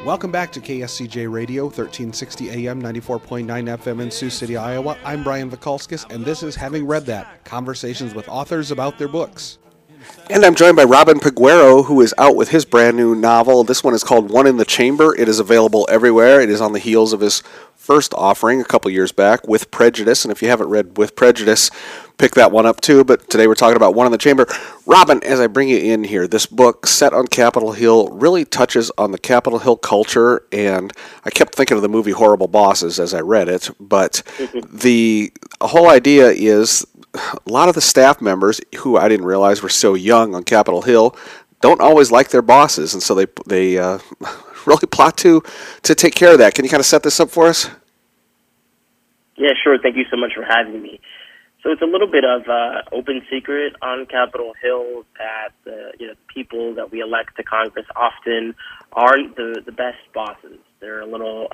Welcome back to KSCJ Radio, 1360 AM, 94.9 FM in Sioux City, Iowa. I'm Brian Vikalskis, and this is Having Read That, conversations with authors about their books. And I'm joined by Robin Peguero, who is out with his brand new novel. This one is called One in the Chamber. It is available everywhere. It is on the heels of his first offering a couple years back, With Prejudice. And if you haven't read With Prejudice, pick that one up too. But today we're talking about One in the Chamber. Robin, as I bring you in here, this book set on Capitol Hill really touches on the Capitol Hill culture. And I kept thinking of the movie Horrible Bosses as I read it. But the whole idea is a lot of the staff members, who I didn't realize were so young on Capitol Hill, don't always like their bosses, and so they really plot to take care of that. Can you kind of set this up for us? Yeah, sure. Thank you so much for having me. So it's a little bit of open secret on Capitol Hill that the people that we elect to Congress often aren't the best bosses. They're a little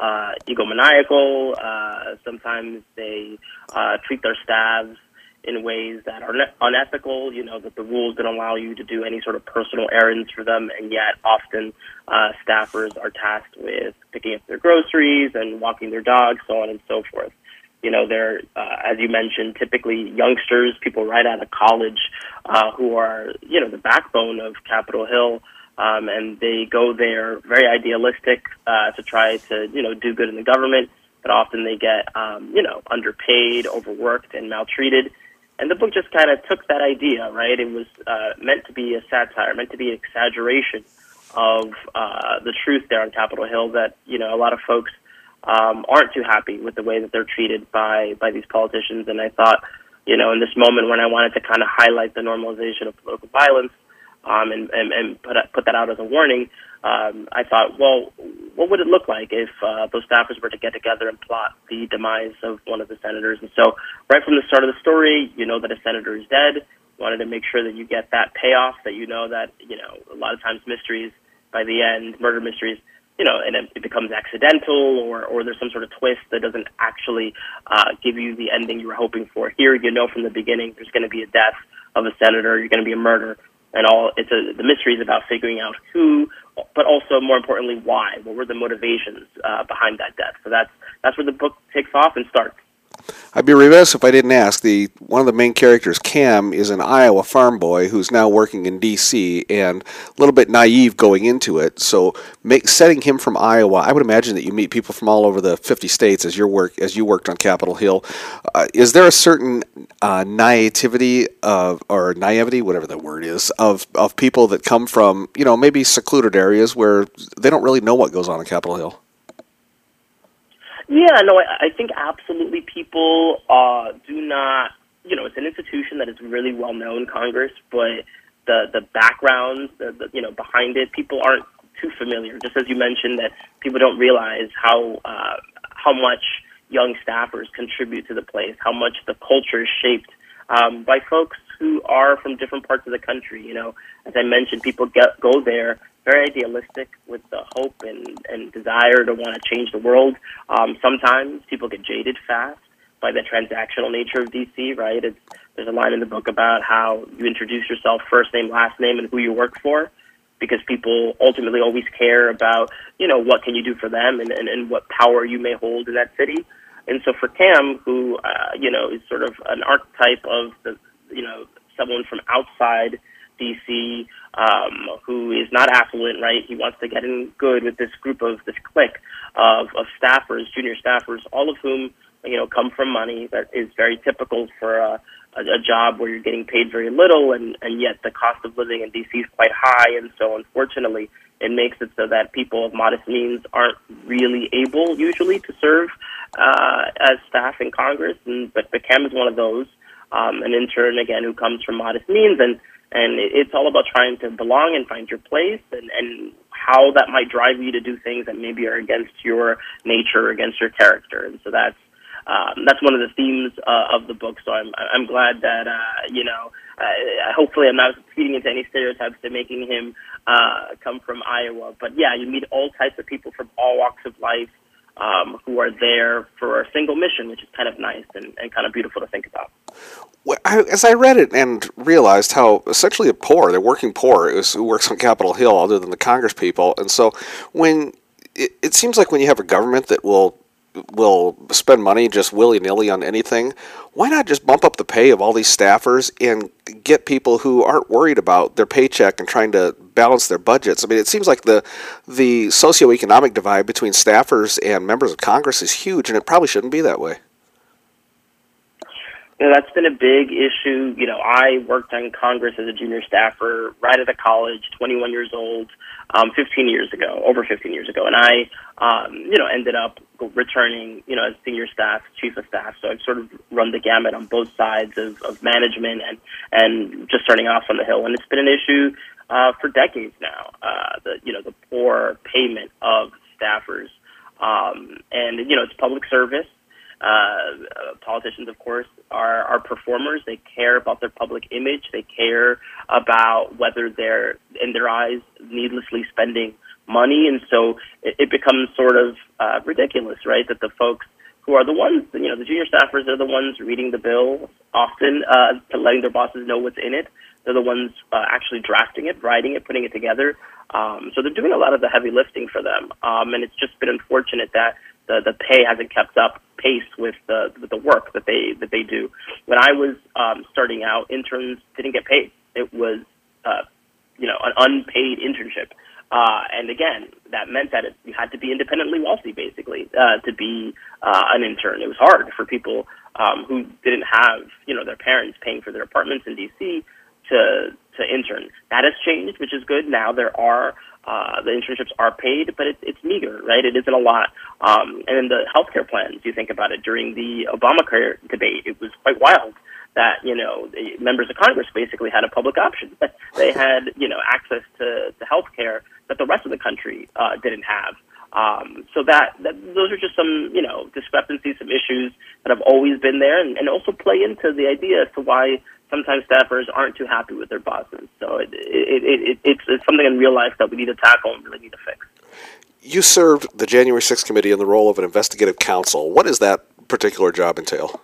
egomaniacal. Sometimes they treat their staffs in ways that are unethical, that the rules don't allow you to do any sort of personal errands for them, and yet often staffers are tasked with picking up their groceries and walking their dogs, so on and so forth. They're, as you mentioned, typically youngsters, people right out of college, who are, the backbone of Capitol Hill, and they go there very idealistic to try to, do good in the government, but often they get, underpaid, overworked, and maltreated. And the book just kind of took that idea, right? It was meant to be a satire, meant to be an exaggeration of the truth there on Capitol Hill that, a lot of folks aren't too happy with the way that they're treated by these politicians. And I thought, in this moment when I wanted to kind of highlight the normalization of political violence and put that out as a warning, I thought, well, what would it look like if those staffers were to get together and plot the demise of one of the senators? And so right from the start of the story, that a senator is dead. Wanted to make sure that you get that payoff, that that, a lot of times mysteries by the end, murder mysteries, and it becomes accidental or there's some sort of twist that doesn't actually give you the ending you were hoping for. Here, from the beginning there's going to be a death of a senator, you're going to be a murder. And the mystery is about figuring out who, but also more importantly, why. What were the motivations behind that death? So that's where the book takes off and starts. I'd be remiss if I didn't ask. One of the main characters, Cam, is an Iowa farm boy who's now working in D.C. and a little bit naive going into it. So, setting him from Iowa, I would imagine that you meet people from all over the 50 states as you worked on Capitol Hill. Is there a certain naivety, whatever the word is, of people that come from maybe secluded areas where they don't really know what goes on Capitol Hill? Yeah, no, I think absolutely people do not, it's an institution that is really well known, Congress, but the background, behind it, people aren't too familiar. Just as you mentioned, that people don't realize how much young staffers contribute to the place, how much the culture is shaped by folks who are from different parts of the country. As I mentioned, people go there very idealistic with the hope and desire to want to change the world. Sometimes people get jaded fast by the transactional nature of D.C., right? There's a line in the book about how you introduce yourself, first name, last name, and who you work for, because people ultimately always care about, what can you do for them and what power you may hold in that city. And so for Cam, who, is sort of an archetype of someone from outside D.C., who is not affluent, right? He wants to get in good with this clique of staffers, junior staffers, all of whom, come from money that is very typical for a job where you're getting paid very little, and yet the cost of living in D.C. is quite high. And so unfortunately, it makes it so that people of modest means aren't really able usually to serve as staff in Congress. But Cam is one of those, an intern, again, who comes from modest means, and it's all about trying to belong and find your place, and how that might drive you to do things that maybe are against your nature, against your character. And so that's one of the themes of the book. So I'm glad that hopefully I'm not feeding into any stereotypes to making him come from Iowa. But yeah, you meet all types of people from all walks of life who are there for a single mission, which is kind of nice and kind of beautiful to think about. Well, as I read it and realized how essentially they're working poor, who works on Capitol Hill other than the Congress people. And so when it seems like when you have a government that will spend money just willy-nilly on anything, why not just bump up the pay of all these staffers and get people who aren't worried about their paycheck and trying to balance their budgets? I mean, it seems like the socioeconomic divide between staffers and members of Congress is huge, and it probably shouldn't be that way. That's been a big issue. I worked on Congress as a junior staffer right out of college, 21 years old, over 15 years ago. And I, ended up returning, as senior staff, chief of staff. So I've sort of run the gamut on both sides of management and just starting off on the Hill. And it's been an issue for decades now, the poor payment of staffers. It's public service. Politicians, of course, are performers. They care about their public image. They care about whether they're, in their eyes, needlessly spending money. And so it becomes sort of ridiculous, right, that the folks who are the ones, the junior staffers are the ones reading the bill often, letting their bosses know what's in it. They're the ones actually drafting it, writing it, putting it together. So they're doing a lot of the heavy lifting for them. And it's just been unfortunate that the pay hasn't kept up pace with the work that they do. When I was starting out, interns didn't get paid. It was an unpaid internship, and again, that meant that you had to be independently wealthy, basically, to be an intern. It was hard for people who didn't have their parents paying for their apartments in DC to intern. That has changed, which is good. Now there are the internships are paid, but it's meager, right? It isn't a lot. And in the healthcare plans, you think about it, during the Obamacare debate, it was quite wild that, the members of Congress basically had a public option. They had, access to healthcare that the rest of the country didn't have. So those are just some, discrepancies, some issues that have always been there and also play into the idea as to why sometimes staffers aren't too happy with their bosses. So it's something in real life that we need to tackle and really need to fix. You served the January 6th committee in the role of an investigative counsel. What does that particular job entail?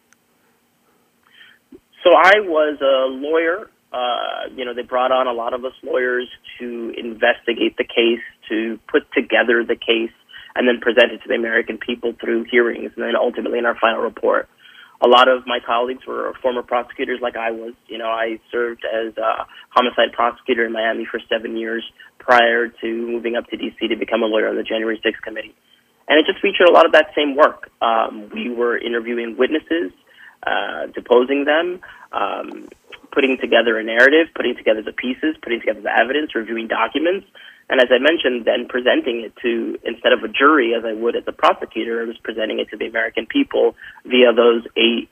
So I was a lawyer. They brought on a lot of us lawyers to investigate the case, to put together the case, and then present it to the American people through hearings, and then ultimately in our final report. A lot of my colleagues were former prosecutors like I was. I served as a homicide prosecutor in Miami for 7 years prior to moving up to D.C. to become a lawyer on the January 6th committee. And it just featured a lot of that same work. We were interviewing witnesses, deposing them, putting together a narrative, putting together the pieces, putting together the evidence, reviewing documents. And as I mentioned, then presenting it to, instead of a jury, as I would as a prosecutor, I was presenting it to the American people via those 8,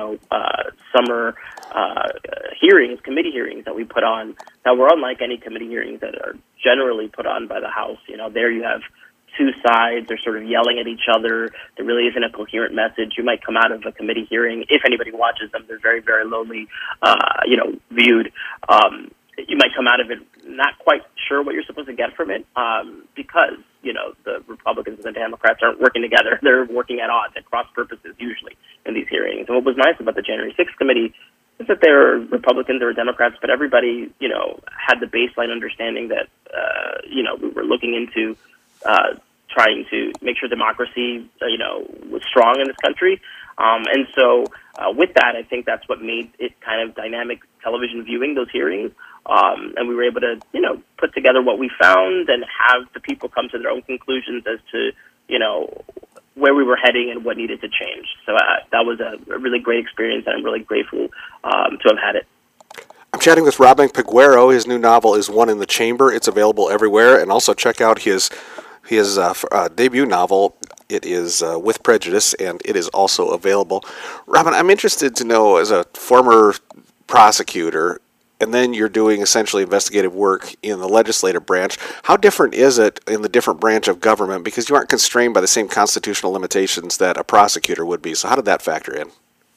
summer hearings, committee hearings that we put on that were unlike any committee hearings that are generally put on by the House. There you have two sides. They're sort of yelling at each other. There really isn't a coherent message. You might come out of a committee hearing, if anybody watches them, they're very, very lowly, viewed. You might come out of it not quite sure what you're supposed to get from it because, the Republicans and the Democrats aren't working together. They're working at odds, at cross purposes, usually, in these hearings. And what was nice about the January 6th committee is that there were Republicans, there were Democrats, but everybody, had the baseline understanding that, we were looking into trying to make sure democracy, was strong in this country. And so with that, I think that's what made it kind of dynamic television viewing, those hearings. And we were able to, put together what we found and have the people come to their own conclusions as to, where we were heading and what needed to change. So that was a really great experience, and I'm really grateful to have had it. I'm chatting with Robin Peguero. His new novel is One in the Chamber. It's available everywhere. And also check out his debut novel. It is With Prejudice, and it is also available. Robin, I'm interested to know, as a former prosecutor, and then you're doing essentially investigative work in the legislative branch, how different is it in the different branch of government? Because you aren't constrained by the same constitutional limitations that a prosecutor would be. So how did that factor in?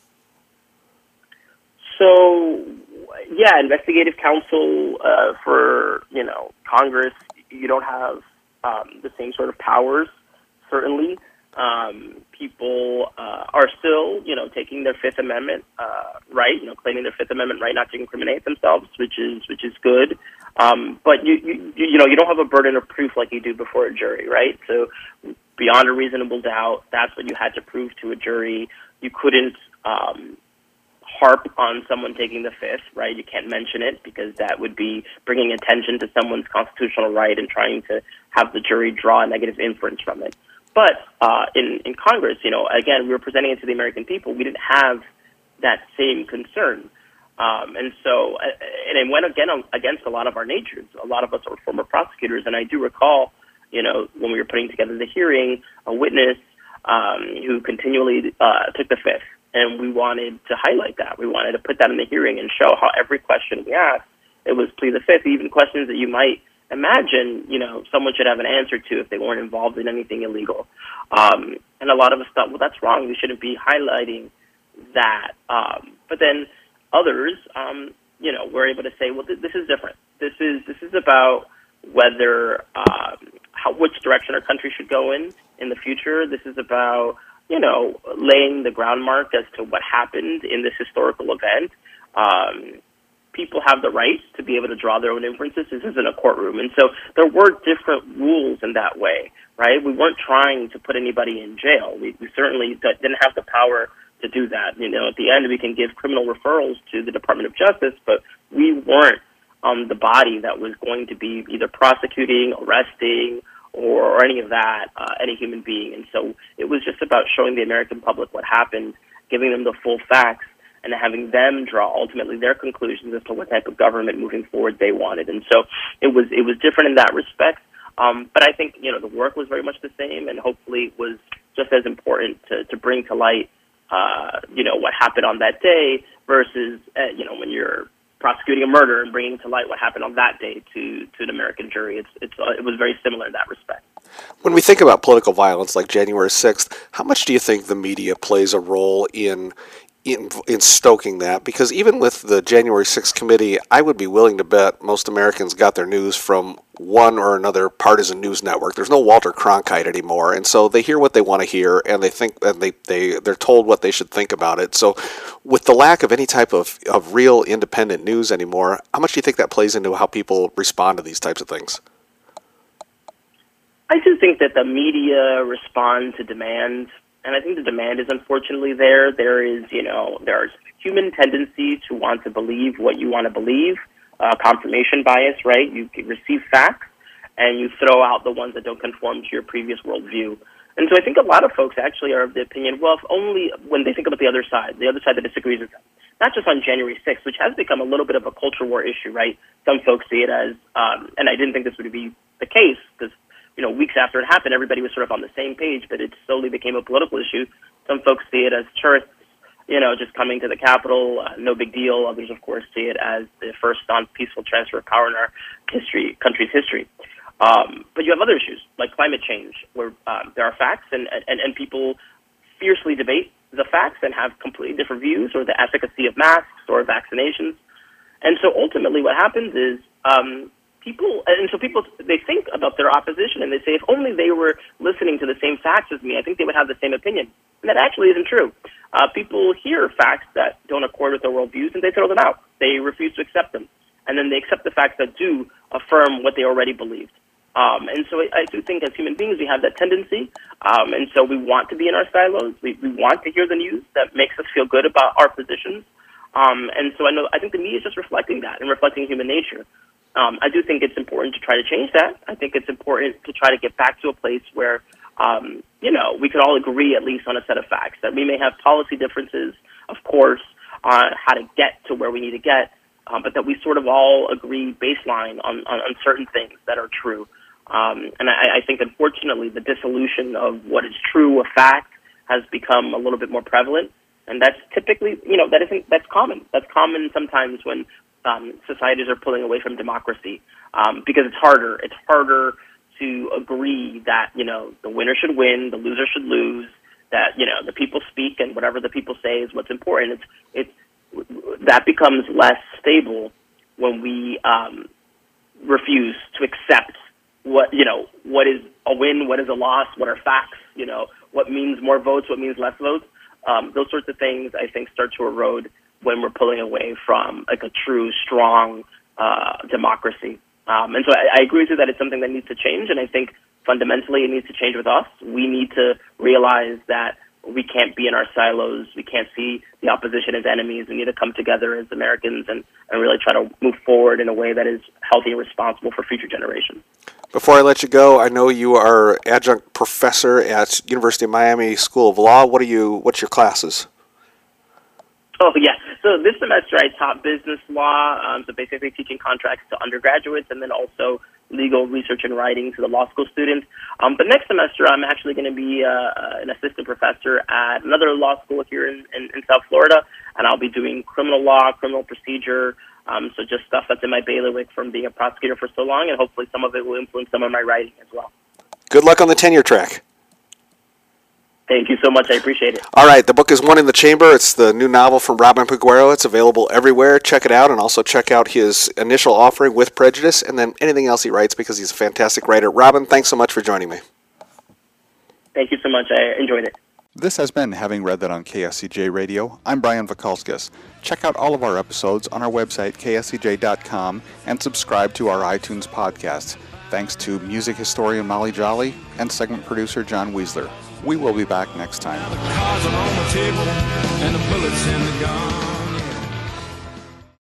So, yeah, investigative counsel for, Congress, you don't have the same sort of powers, certainly. People are still, taking their Fifth Amendment right, claiming their Fifth Amendment right not to incriminate themselves, which is good. But you don't have a burden of proof like you do before a jury, right? So beyond a reasonable doubt, that's what you had to prove to a jury. You couldn't harp on someone taking the Fifth, right? You can't mention it because that would be bringing attention to someone's constitutional right and trying to have the jury draw a negative inference from it. But in Congress, again, we were presenting it to the American people. We didn't have that same concern. And so it went against a lot of our natures. A lot of us are former prosecutors, and I do recall, when we were putting together the hearing, a witness who continually took the Fifth. And we wanted to highlight that. We wanted to put that in the hearing and show how every question we asked, it was plead the Fifth, even questions that you might imagine, someone should have an answer to if they weren't involved in anything illegal. And a lot of us thought, well, that's wrong. We shouldn't be highlighting that. But then others, were able to say, well, this is different. This is about whether which direction our country should go in the future. This is about laying the groundwork as to what happened in this historical event. People have the right to be able to draw their own inferences. This isn't a courtroom. And so there were different rules in that way, right? We weren't trying to put anybody in jail. We certainly didn't have the power to do that. At the end, we can give criminal referrals to the Department of Justice, but we weren't the body that was going to be either prosecuting, arresting, or any of that, any human being. And so it was just about showing the American public what happened, giving them the full facts, and having them draw ultimately their conclusions as to what type of government moving forward they wanted. And so it was different in that respect. But I think, the work was very much the same, and hopefully was just as important to bring to light, what happened on that day versus, when you're prosecuting a murder and bringing to light what happened on that day to an American jury. It was very similar in that respect. When we think about political violence like January 6th, how much do you think the media plays a role in stoking that? Because even with the January 6th committee, I would be willing to bet most Americans got their news from one or another partisan news network. There's no Walter Cronkite anymore, and so they hear what they want to hear, and they think, and they're told what they should think about it. So with the lack of any type of real independent news anymore, how much do you think that plays into how people respond to these types of things? I do think that the media respond to demand. And I think the demand is unfortunately there. There's human tendency to want to believe what you want to believe, confirmation bias, right? You receive facts and you throw out the ones that don't conform to your previous worldview. And so I think a lot of folks actually are of the opinion, well, if only when they think about the other side that disagrees with them, not just on January 6th, which has become a little bit of a culture war issue, right? Some folks see it as, and I didn't think this would be the case because weeks after it happened, everybody was sort of on the same page, but it slowly became a political issue. Some folks see it as tourists, just coming to the Capitol, no big deal. Others, of course, see it as the first non-peaceful transfer of power in our country's history. But you have other issues, like climate change, where there are facts, and people fiercely debate the facts and have completely different views, or the efficacy of masks or vaccinations. And so ultimately what happens is people they think about their opposition and they say, if only they were listening to the same facts as me, I think they would have the same opinion. And that actually isn't true. People hear facts that don't accord with their worldviews and they throw them out. They refuse to accept them. And then they accept the facts that do affirm what they already believed. And so I do think as human beings we have that tendency. And so we want to be in our silos. We want to hear the news that makes us feel good about our positions. And so I think the media is just reflecting that and reflecting human nature. I do think it's important to try to change that. I think it's important to try to get back to a place where, we can all agree at least on a set of facts. That we may have policy differences, of course, on how to get to where we need to get, but that we sort of all agree baseline on certain things that are true. And I think, unfortunately, the dissolution of what is true, a fact, has become a little bit more prevalent. And that's typically, that's common. That's common sometimes when societies are pulling away from democracy, because it's harder. It's harder to agree that, the winner should win, the loser should lose, that, the people speak and whatever the people say is what's important. That becomes less stable when we refuse to accept what is a win, what is a loss, what are facts, what means more votes, what means less votes. Those sorts of things, I think, start to erode when we're pulling away from like a true, strong democracy. And so I agree with you that it's something that needs to change, and I think fundamentally it needs to change with us. We need to realize that we can't be in our silos. We can't see the opposition as enemies. We need to come together as Americans and really try to move forward in a way that is healthy and responsible for future generations. Before I let you go, I know you are adjunct professor at University of Miami School of Law. What's your classes? Oh, yeah. So this semester I taught business law, so basically teaching contracts to undergraduates, and then also legal research and writing to the law school students. But next semester I'm actually going to be an assistant professor at another law school here in South Florida, and I'll be doing criminal law, criminal procedure, so just stuff that's in my bailiwick from being a prosecutor for so long, and hopefully some of it will influence some of my writing as well. Good luck on the tenure track. Thank you so much. I appreciate it. All right, the book is One in the Chamber. It's the new novel from Robin Peguero. It's available everywhere. Check it out, and also check out his initial offering, With Prejudice, and then anything else he writes, because he's a fantastic writer. Robin, thanks so much for joining me. Thank you so much. I enjoyed it. This has been Having Read That on KSCJ Radio. I'm Brian Vakalskis. Check out all of our episodes on our website, kscj.com, and subscribe to our iTunes podcast. Thanks to music historian Molly Jolly and segment producer John Weisler. We will be back next time. The cards are on the table and the bullets in the gun.